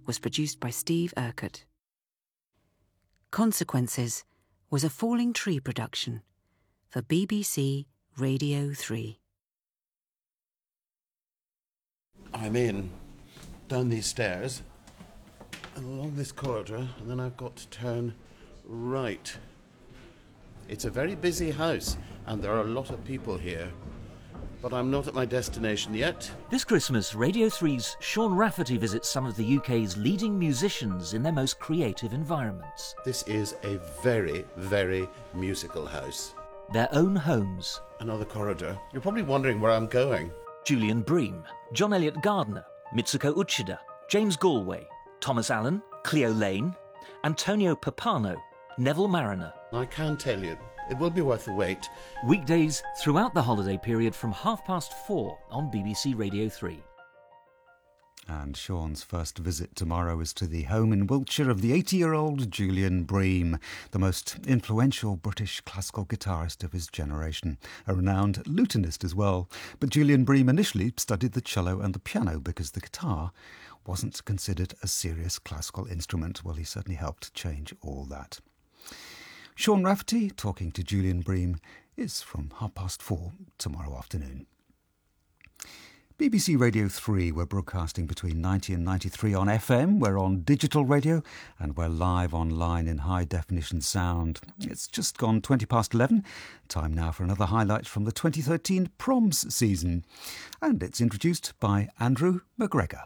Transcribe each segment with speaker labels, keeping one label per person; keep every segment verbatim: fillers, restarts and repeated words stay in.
Speaker 1: was produced by Steve Urquhart. Consequences was a Falling Tree production for B B C Radio three.
Speaker 2: I'm in, down these stairs, and along this corridor, and then I've got to turn right. It's a very busy house, and there are a lot of people here. But I'm not at my destination yet.
Speaker 3: This Christmas, Radio three's Sean Rafferty visits some of the U K's leading musicians in their most creative environments.
Speaker 2: This is a very, very musical house.
Speaker 3: Their own homes.
Speaker 2: Another corridor. You're probably wondering where I'm going.
Speaker 3: Julian Bream, John Elliott Gardner, Mitsuko Uchida, James Galway, Thomas Allen, Cleo Lane, Antonio Papano, Neville Mariner.
Speaker 2: I can tell you, it will be worth the wait.
Speaker 3: Weekdays throughout the holiday period from half past four on B B C Radio three.
Speaker 4: And Sean's first visit tomorrow is to the home in Wiltshire of the eighty-year-old Julian Bream, the most influential British classical guitarist of his generation, a renowned lutenist as well. But Julian Bream initially studied the cello and the piano because the guitar wasn't considered a serious classical instrument. Well, he certainly helped change all that. Sean Rafferty talking to Julian Bream is from half past four tomorrow afternoon. B B C Radio three, we're broadcasting between ninety and ninety-three on F M, we're on digital radio, and we're live online in high-definition sound. It's just gone twenty past eleven, time now for another highlight from the twenty thirteen Proms season. And it's introduced by Andrew McGregor.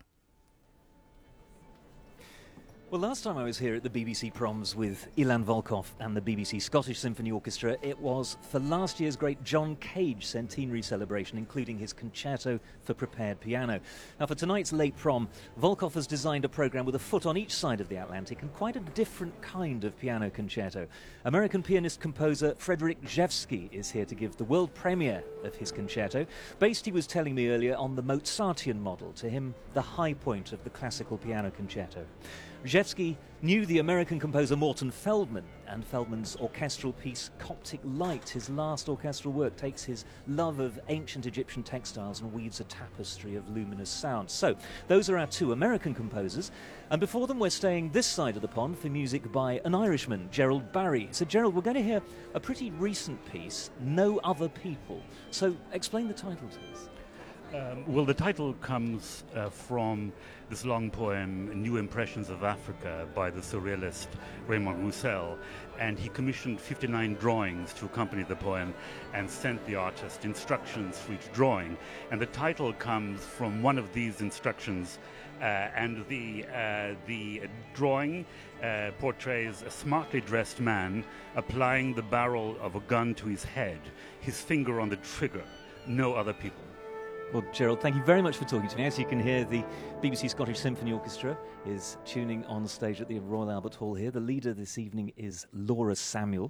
Speaker 3: Well, last time I was here at the B B C Proms with Ilan Volkov and the B B C Scottish Symphony Orchestra, it was for last year's great John Cage centenary celebration, including his concerto for prepared piano. Now, for tonight's late prom, Volkov has designed a programme with a foot on each side of the Atlantic and quite a different kind of piano concerto. American pianist-composer Frederick Rzewski is here to give the world premiere of his concerto, based, he was telling me earlier, on the Mozartian model, to him the high point of the classical piano concerto. Rzewski knew the American composer Morton Feldman, and Feldman's orchestral piece Coptic Light, his last orchestral work, takes his love of ancient Egyptian textiles and weaves a tapestry of luminous sound. So, those are our two American composers, and before them we're staying this side of the pond for music by an Irishman, Gerald Barry. So Gerald, we're going to hear a pretty recent piece, No Other People. So, explain the title to us.
Speaker 5: Um, well, the title comes uh, from this long poem, New Impressions of Africa, by the surrealist Raymond Roussel, and he commissioned fifty-nine drawings to accompany the poem and sent the artist instructions for each drawing. And the title comes from one of these instructions, uh, and the, uh, the drawing uh, portrays a smartly dressed man applying the barrel of a gun to his head, his finger on the trigger, no other people.
Speaker 3: Well, Gerald, thank you very much for talking to me. As you can hear, the B B C Scottish Symphony Orchestra is tuning on stage at the Royal Albert Hall here. The leader this evening is Laura Samuel.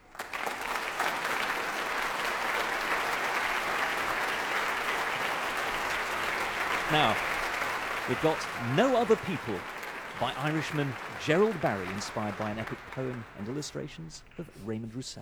Speaker 3: Now, we've got No Other People by Irishman Gerald Barry, inspired by an epic poem and illustrations of Raymond Roussel.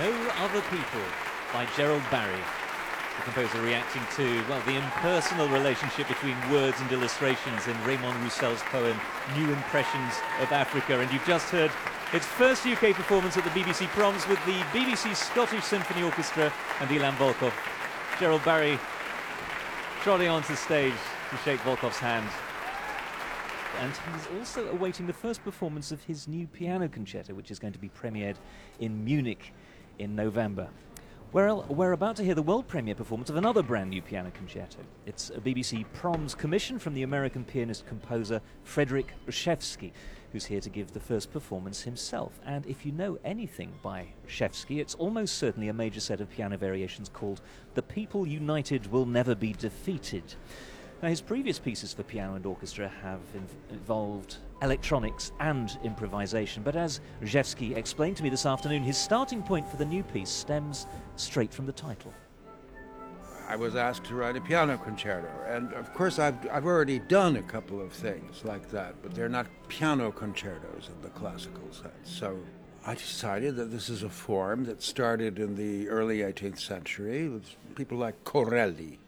Speaker 3: No Other People by Gerald Barry, the composer reacting to, well, the impersonal relationship between words and illustrations in Raymond Roussel's poem New Impressions of Africa. And you've just heard its first U K performance at the B B C Proms with the B B C Scottish Symphony Orchestra and Ilan Volkov. Gerald Barry trotting onto the stage to shake Volkov's hand. And he's also awaiting the first performance of his new piano concerto, which is going to be premiered in Munich in November. Well, we're about to hear the world premiere performance of another brand new piano concerto. It's a B B C Proms commission from the American pianist-composer Frederic Rzewski, who's here to give the first performance himself. And if you know anything by Rzewski, it's almost certainly a major set of piano variations called The People United Will Never Be Defeated. Now, his previous pieces for piano and orchestra have inv- involved electronics and improvisation, but as Rzewski explained to me this afternoon, his starting point for the new piece stems straight from the title.
Speaker 6: I was asked to write a piano concerto, and of course I've, I've already done a couple of things like that, but they're not piano concertos in the classical sense. So I decided that this is a form that started in the early eighteenth century with people like Corelli,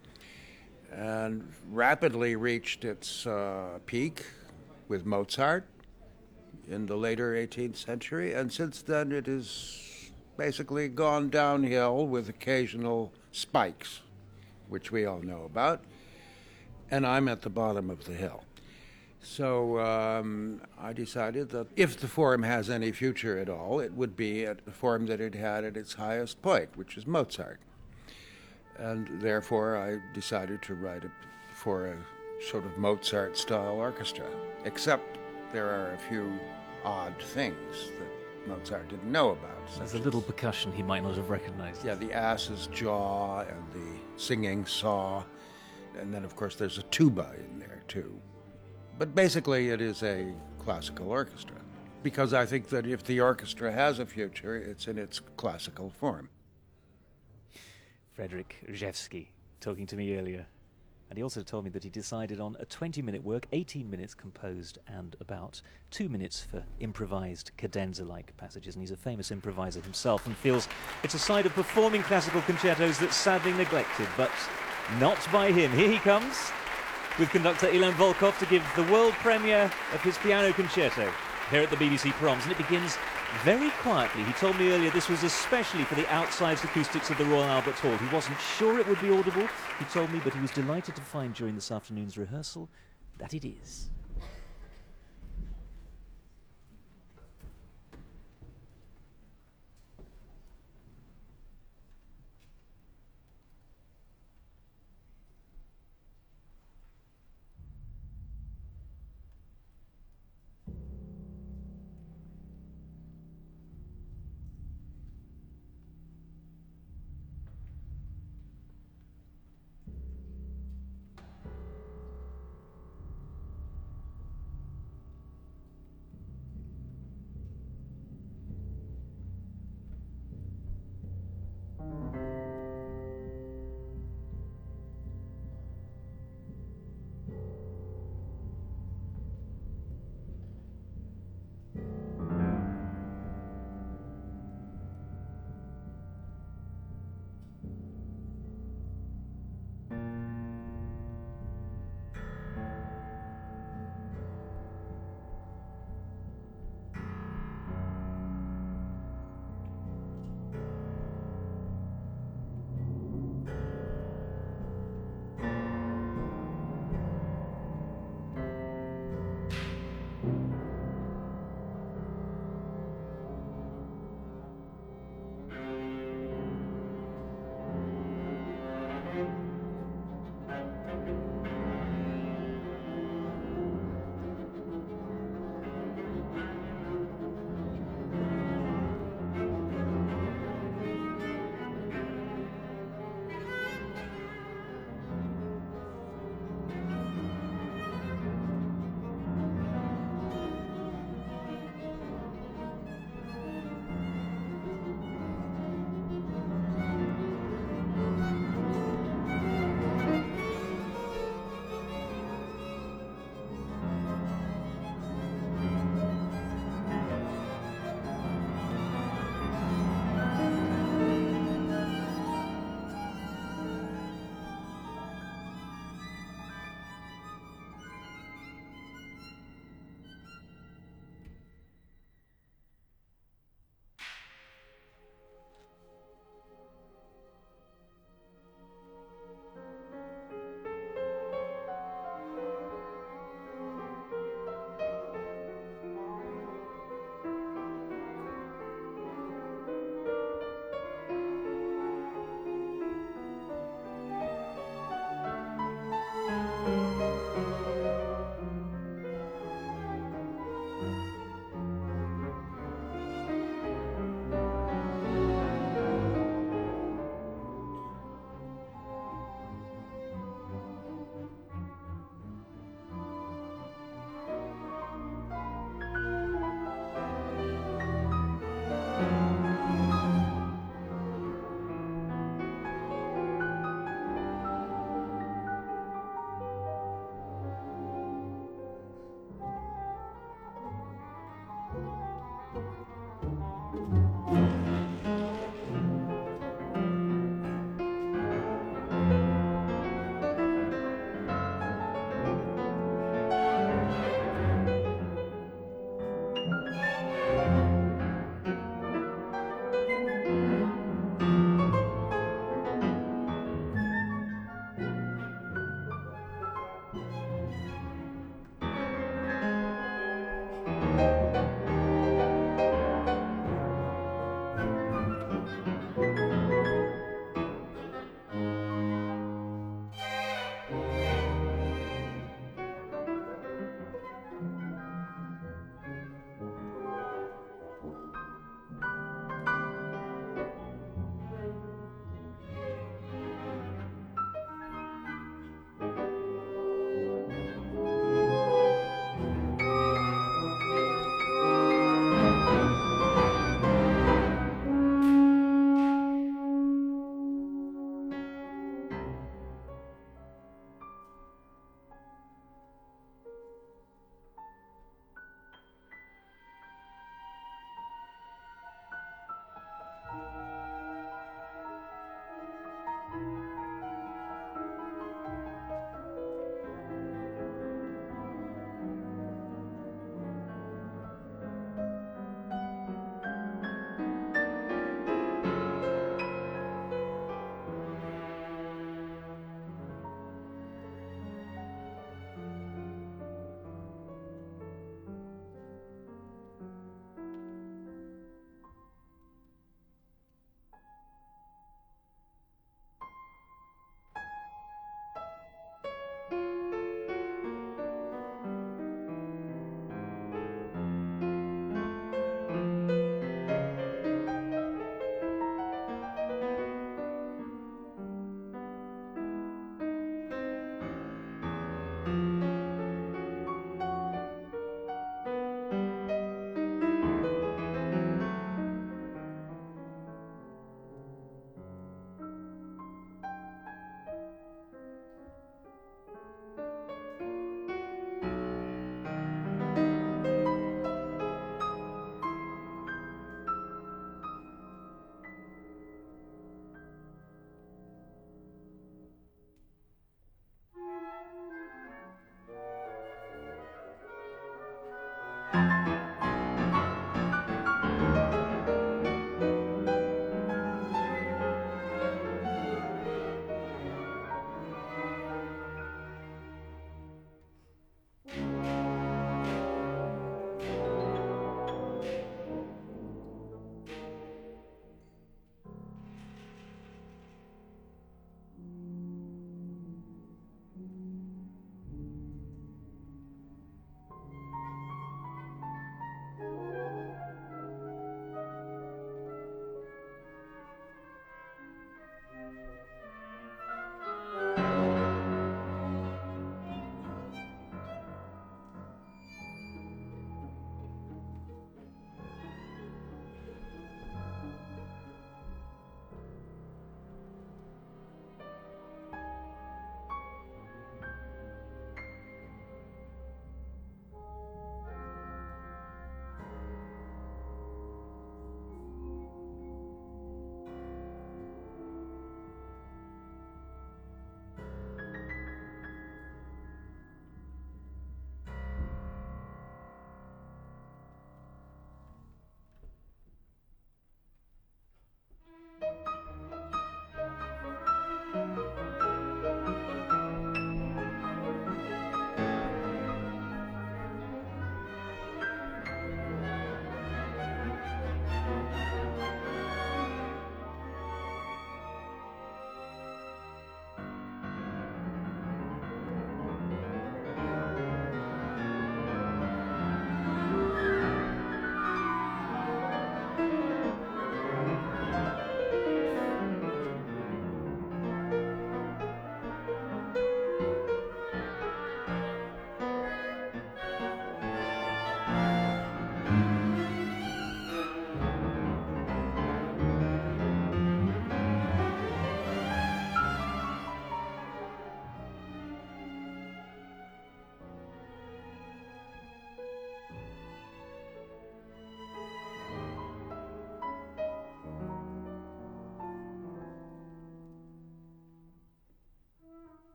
Speaker 6: and rapidly reached its uh, peak with Mozart in the later eighteenth century, and since then it has basically gone downhill with occasional spikes, which we all know about, and I'm at the bottom of the hill. So um, I decided that if the form has any future at all, it would be at the form that it had at its highest point, which is Mozart. And therefore, I decided to write it for a sort of Mozart-style orchestra, except there are a few odd things that Mozart didn't know about.
Speaker 3: There's a little percussion he might not have recognized.
Speaker 6: Yeah, the ass's jaw and the singing saw, and then, of course, there's a tuba in there, too. But basically, it is a classical orchestra, because I think that if the orchestra has a future, it's in its classical form.
Speaker 3: Frederic Rzewski talking to me earlier. And he also told me that he decided on a twenty-minute work, eighteen minutes composed and about two minutes for improvised cadenza-like passages. And he's a famous improviser himself and feels it's a side of performing classical concertos that's sadly neglected, but not by him. Here he comes with conductor Ilan Volkov to give the world premiere of his piano concerto here at the B B C Proms. And it begins very quietly. He told me earlier this was especially for the outsized acoustics of the Royal Albert Hall. He wasn't sure it would be audible, he told me, but he was delighted to find during this afternoon's rehearsal that it is.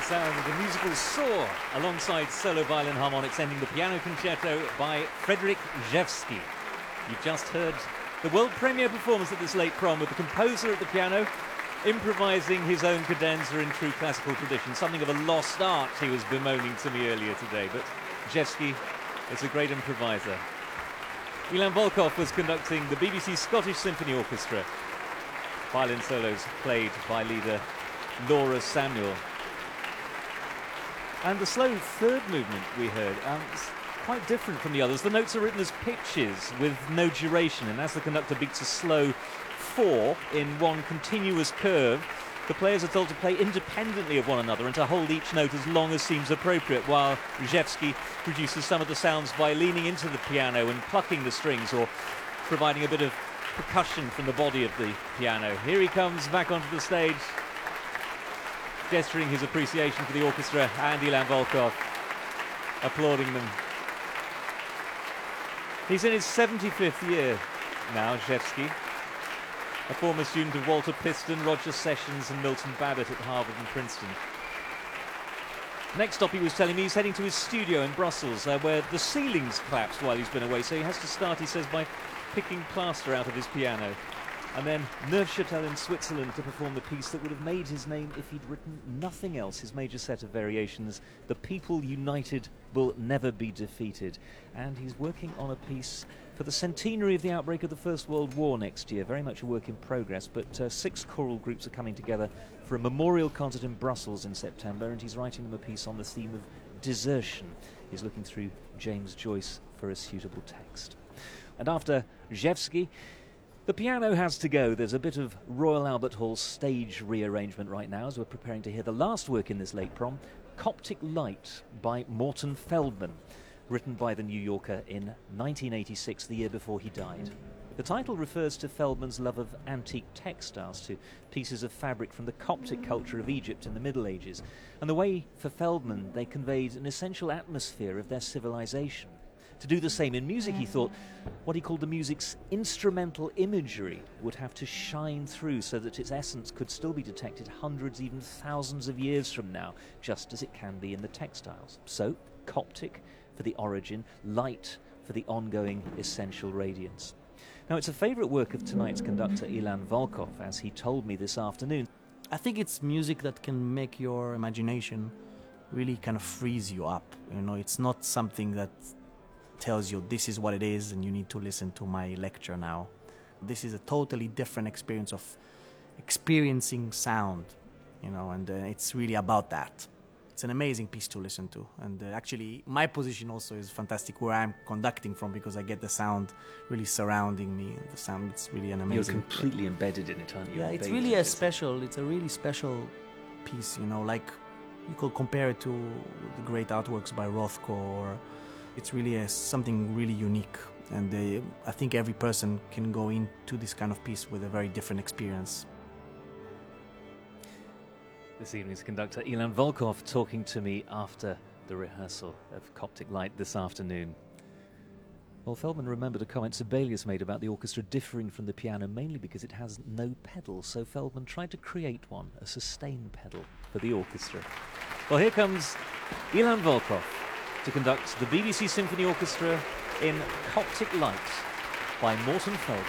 Speaker 3: sound of the musical Saw, alongside solo violin harmonics, ending the piano concerto by Frederick Rzewski. You've just heard the world premiere performance at this late prom with the composer at the piano, improvising his own cadenza in true classical tradition, something of a lost art he was bemoaning to me earlier today, but Rzewski is a great improviser. Ilan Volkov was conducting the B B C Scottish Symphony Orchestra. Violin solos played by leader Laura Samuel. And the slow third movement we heard um, is quite different from the others. The notes are written as pitches with no duration, and as the conductor beats a slow four in one continuous curve, the players are told to play independently of one another and to hold each note as long as seems appropriate, while Rzewski produces some of the sounds by leaning into the piano and plucking the strings or providing a bit of percussion from the body of the piano. Here he comes back onto the stage, gesturing his appreciation for the orchestra, and Ilan Volkov applauding them. He's in his seventy-fifth year now, Rzewski, a former student of Walter Piston, Roger Sessions and Milton Babbitt at Harvard and Princeton. Next stop, he was telling me, he's heading to his studio in Brussels, uh, where the ceiling's collapsed while he's been away, so he has to start, he says, by picking plaster out of his piano. And then Neuchâtel in Switzerland to perform the piece that would have made his name if he'd written nothing else, his major set of variations, The People United Will Never Be Defeated. And he's working on a piece for the centenary of the outbreak of the First World War next year, very much a work in progress, but uh, six choral groups are coming together for a memorial concert in Brussels in September, and he's writing them a piece on the theme of desertion. He's looking through James Joyce for a suitable text. And after Rzewski, the piano has to go. There's a bit of Royal Albert Hall stage rearrangement right now as we're preparing to hear the last work in this late prom, Coptic Light by Morton Feldman, written by the New Yorker in nineteen eighty-six, the year before he died. The title refers to Feldman's love of antique textiles, to pieces of fabric from the Coptic culture of Egypt in the Middle Ages, and the way, for Feldman, they conveyed an essential atmosphere of their civilization. To do the same in music, he thought, what he called the music's instrumental imagery would have to shine through so that its essence could still be detected hundreds, even thousands of years from now, just as it can be in the textiles. So, Coptic for the origin, light for the ongoing essential radiance. Now, it's a favourite work of tonight's conductor Ilan Volkov, as he told me this afternoon.
Speaker 7: I think it's music that can make your imagination really kind of freeze you up. You know, it's not something that tells you this is what it is and you need to listen to my lecture now. This is a totally different experience of experiencing sound, you know, and uh, it's really about that. It's an amazing piece to listen to, and uh, actually my position also is fantastic where I'm conducting from, because I get the sound really surrounding me. The sound, it's really an amazing...
Speaker 3: You're completely embedded in it, aren't you?
Speaker 7: Yeah, it's really a special, it's a really special piece, you know, like you could compare it to the great artworks by Rothko, or it's really a, something really unique, and uh, I think every person can go into this kind of piece with a very different experience.
Speaker 3: This evening's conductor Ilan Volkov talking to me after the rehearsal of Coptic Light this afternoon. Well, Feldman remembered a comment Sibelius made about the orchestra differing from the piano mainly because it has no pedal, so Feldman tried to create one, a sustain pedal for the orchestra. Well, here comes Ilan Volkov to conduct the B B C Symphony Orchestra in Coptic Light by Morton Feldman.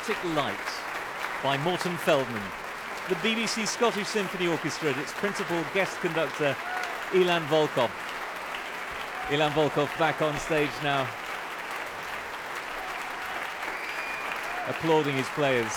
Speaker 3: Electric Light by Morton Feldman. The B B C Scottish Symphony Orchestra and its principal guest conductor, Ilan Volkov. Ilan Volkov back on stage now, applauding his players.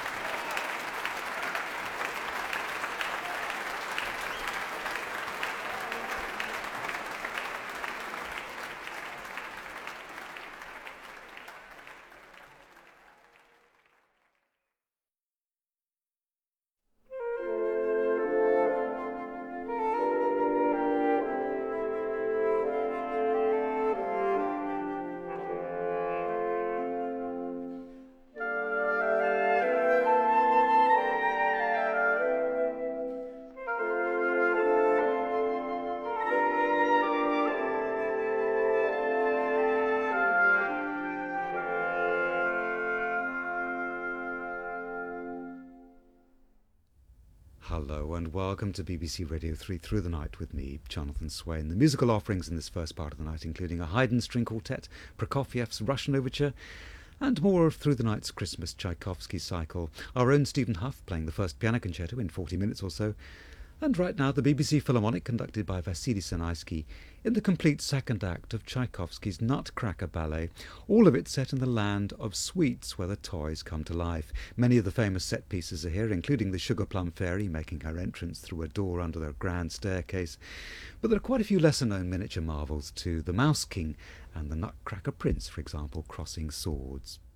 Speaker 4: Hello and welcome to B B C Radio three Through the Night with me, Jonathan Swain. The musical offerings in this first part of the night including a Haydn string quartet, Prokofiev's Russian Overture, and more of Through the Night's Christmas Tchaikovsky cycle. Our own Stephen Huff playing the first piano concerto in forty minutes or so. And right now the B B C Philharmonic conducted by Vasily Sanaisky in the complete second act of Tchaikovsky's Nutcracker Ballet, all of it set in the land of sweets where the toys come to life. Many of the famous set pieces are here, including the Sugar Plum Fairy making her entrance through a door under their grand staircase. But there are quite a few lesser-known miniature marvels too, the Mouse King and the Nutcracker Prince, for example, crossing swords.